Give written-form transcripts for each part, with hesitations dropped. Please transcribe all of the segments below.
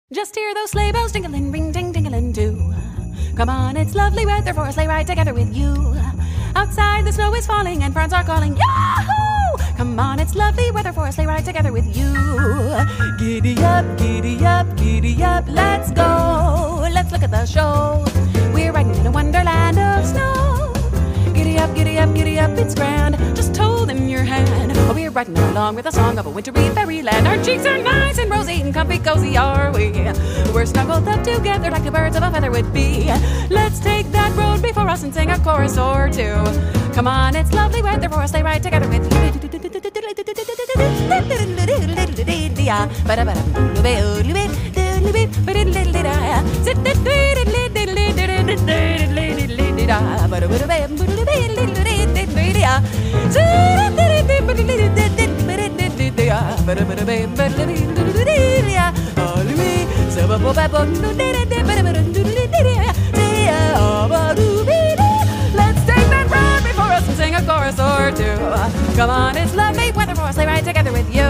Just hear those sleigh bells jingling, ring, ding, dingling too. Come on, it's lovely weather for a sleigh ride together with you. Outside the snow is falling and friends are calling, Yahoo! Come on, it's lovely weather for a sleigh ride together with you. Giddy up, giddy up, giddy up, let's go. Let's look at the show. We're riding in a wonderland of snow. Giddy up, giddy up, giddy up, it's grand. Just hold in your hand. Oh, we're riding along with a song of a wintry fairyland. Our cheeks are nice and rosy and comfy cozy are we. We're snuggled up together like the birds of a feather would be. Let's take that road before us and sing a chorus or two. Come on, it's lovely weather for a sleigh ride together with you. Let's take that road before us and sing a chorus or two. Come on, it's lovely weather for a sleigh ride together with you.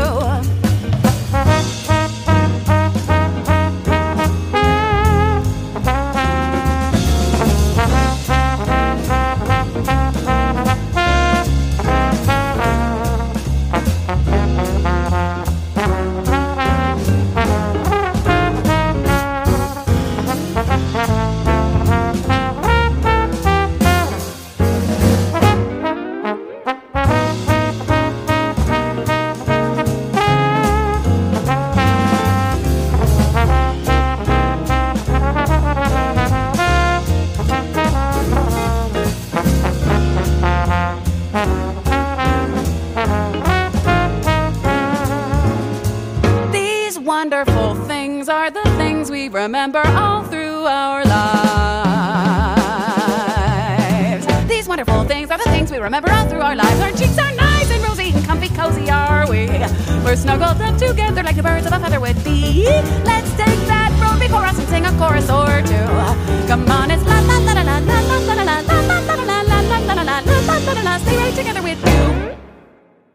Wonderful things are the things we remember all through our lives. These wonderful things are the things we remember all through our lives. Our cheeks are nice and rosy and comfy cozy are we. We're snuggled up together like the birds of a feather would be. Let's take that road before us and sing a chorus or two. Come on.